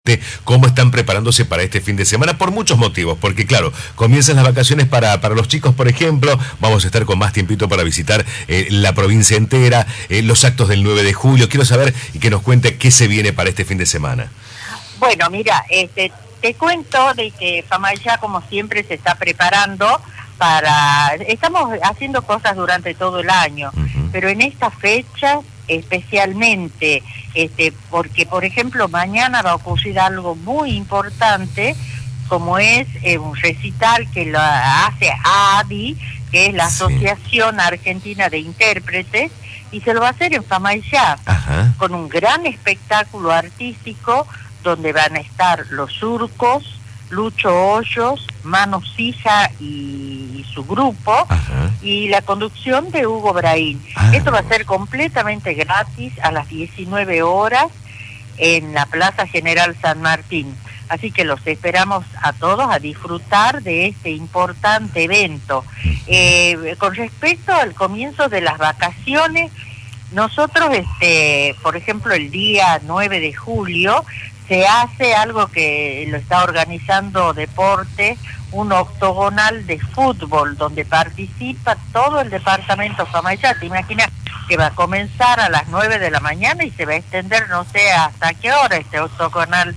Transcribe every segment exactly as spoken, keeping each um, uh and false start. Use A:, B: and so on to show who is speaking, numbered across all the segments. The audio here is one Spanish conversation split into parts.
A: cómo están preparándose para este fin de semana, por muchos motivos, porque claro, comienzan las vacaciones para, para los chicos, por ejemplo, vamos a estar con más tiempito para visitar eh, la provincia entera, eh, los actos del nueve de julio, quiero saber y que nos cuente qué se viene para este fin de semana.
B: Bueno, mira, este, te cuento de que Famaillá, como siempre, se está preparando para... Estamos haciendo cosas durante todo el año, uh-huh. pero en esta fecha especialmente, este, porque por ejemplo mañana va a ocurrir algo muy importante, como es eh, un recital que lo hace A D I, que es la sí. Asociación Argentina de Intérpretes, y se lo va a hacer en Famaillá, uh-huh. con un gran espectáculo artístico donde van a estar los Surcos, Lucho Hoyos, Mano Sija y su grupo, ajá. y la conducción de Hugo Braín. Ah, Esto va a ser completamente gratis a las diecinueve horas en la Plaza General San Martín. Así que los esperamos a todos a disfrutar de este importante evento. Eh, con respecto al comienzo de las vacaciones, nosotros, este, por ejemplo, el día nueve de julio, se hace algo que lo está organizando Deporte, un octogonal de fútbol, donde participa todo el departamento Famaillá. Te imaginas que va a comenzar a las nueve de la mañana y se va a extender no sé hasta qué hora este octogonal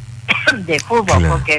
B: de fútbol, claro. porque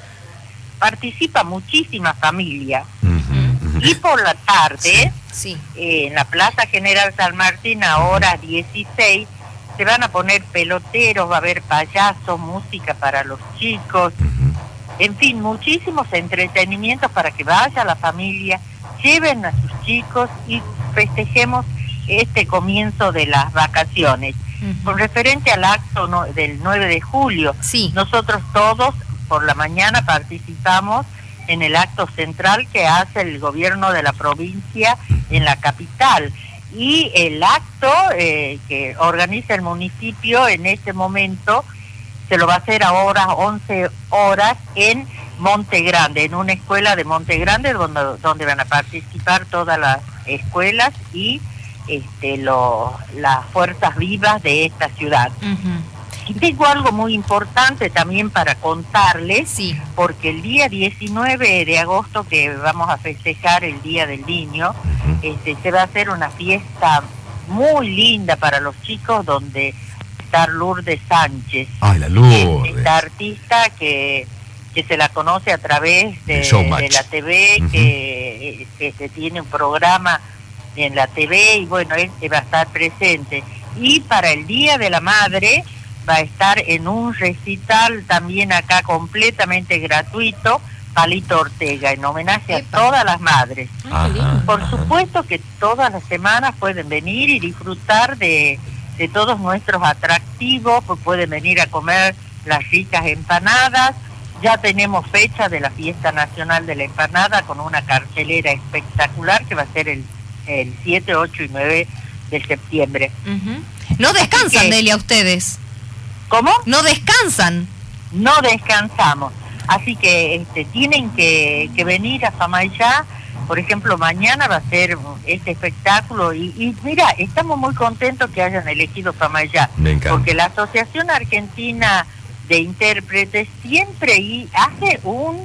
B: participa muchísima familia. Uh-huh, uh-huh. Y por la tarde, sí, sí. Eh, en la Plaza General San Martín, a horas dieciséis, se van a poner peloteros, va a haber payasos, música para los chicos, uh-huh. en fin, muchísimos entretenimientos para que vaya la familia, lleven a sus chicos y festejemos este comienzo de las vacaciones. Uh-huh. Con referente al acto no, del nueve de julio, sí. nosotros todos por la mañana participamos en el acto central que hace el gobierno de la provincia en la capital. Y el acto eh, que organiza el municipio en este momento se lo va a hacer ahora once horas en Monte Grande, en una escuela de Monte Grande donde, donde van a participar todas las escuelas y este, lo, las fuerzas vivas de esta ciudad. Uh-huh. Y tengo algo muy importante también para contarles, sí. porque el día diecinueve de agosto, que vamos a festejar el Día del Niño, uh-huh. este, se va a hacer una fiesta muy linda para los chicos donde está Lourdes Sánchez.
A: ¡Ay, la Lourdes!
B: Esta artista que, que se la conoce a través de, de la T V, uh-huh. que, que, que tiene un programa en la T V y bueno, él va a estar presente. Y para el Día de la Madre va a estar en un recital también acá completamente gratuito, Palito Ortega, en homenaje Epa. a todas las madres. Ajá, Por ajá. supuesto que todas las semanas pueden venir y disfrutar de, de todos nuestros atractivos, pues pueden venir a comer las ricas empanadas. Ya tenemos fecha de la Fiesta Nacional de la Empanada con una cartelera espectacular que va a ser el, el siete, ocho y nueve de septiembre.
C: Uh-huh. No descansan, que, Delia, ustedes.
B: ¿Cómo?
C: No descansan.
B: No descansamos. Así que este, tienen que, que venir a Famaillá. Por ejemplo, mañana va a ser este espectáculo. Y, y mira, estamos muy contentos que hayan elegido Famaillá. Porque la Asociación Argentina de Intérpretes siempre y hace un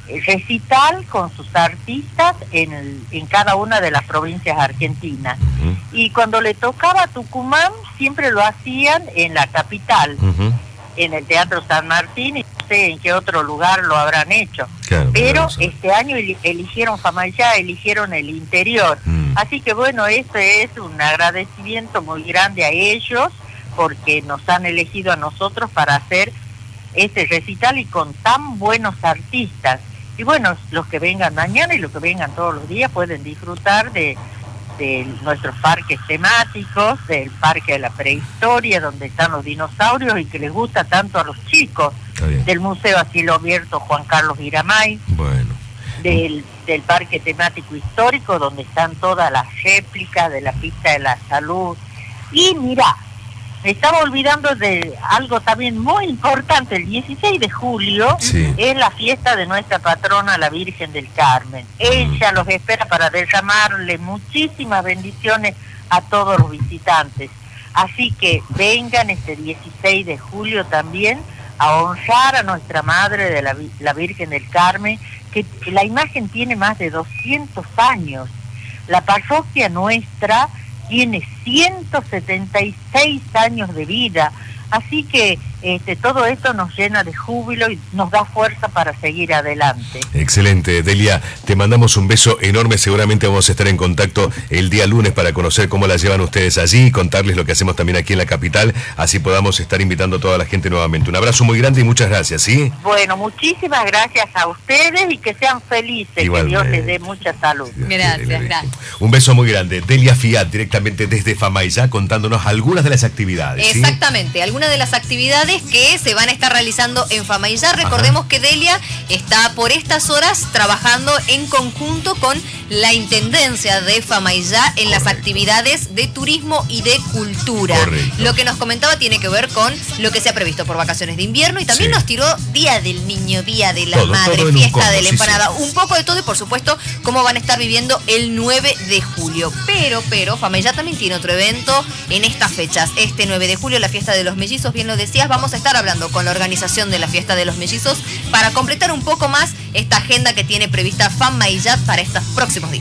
B: recital con sus artistas en, el, en cada una de las provincias argentinas. Uh-huh. Y cuando le tocaba a Tucumán, siempre lo hacían en la capital, uh-huh. en el Teatro San Martín, y no sé en qué otro lugar lo habrán hecho. Claro, pero este año el, eligieron Famaillá, eligieron el interior. Uh-huh. Así que bueno, este es un agradecimiento muy grande a ellos, porque nos han elegido a nosotros para hacer este recital y con tan buenos artistas. Y bueno, los que vengan mañana y los que vengan todos los días pueden disfrutar de, de nuestros parques temáticos, del Parque de la Prehistoria, donde están los dinosaurios y que les gusta tanto a los chicos, del Museo a Cielo Abierto Juan Carlos Viramay, bueno. del, del Parque Temático Histórico, donde están todas las réplicas de la Pista de la Salud. Y mira, me estaba olvidando de algo también muy importante. El dieciséis de julio sí. es la fiesta de nuestra patrona, la Virgen del Carmen. Ella mm. los espera para derramarle muchísimas bendiciones a todos los visitantes. Así que vengan este dieciséis de julio también a honrar a nuestra Madre de la, la Virgen del Carmen, que la imagen tiene más de doscientos años. La parroquia nuestra tiene ciento setenta y seis años de vida, así que este, todo esto nos llena de júbilo y nos da fuerza para seguir adelante.
A: Excelente, Delia, te mandamos un beso enorme, seguramente vamos a estar en contacto el día lunes para conocer cómo la llevan ustedes allí y contarles lo que hacemos también aquí en la capital, así podamos estar invitando a toda la gente nuevamente. Un abrazo muy grande y muchas gracias, ¿sí?
B: Bueno, muchísimas gracias a ustedes y que sean felices, igualmente. Que Dios les dé mucha salud.
C: Gracias, gracias.
A: Un beso muy grande. Delia Fiat, directamente desde Famaillá, contándonos algunas de las actividades.
C: Exactamente, ¿sí? Algunas de las actividades que se van a estar realizando en Famaillá. Recordemos Ajá. que Delia está por estas horas trabajando en conjunto con la Intendencia de Famaillá en Correcto. Las actividades de turismo y de cultura. Correcto. Lo que nos comentaba tiene que ver con lo que se ha previsto por vacaciones de invierno y también sí. nos tiró Día del Niño, Día de la todo, Madre, todo fiesta de la empanada, sí, sí. un poco de todo y por supuesto cómo van a estar viviendo el nueve de julio. Pero, pero, Famaillá también tiene otro evento en estas fechas. Este nueve de julio, la fiesta de los mellizos, bien lo decías, vamos a estar hablando con la organización de la fiesta de los mellizos para completar un poco más esta agenda que tiene prevista Famaillá para estos próximos días.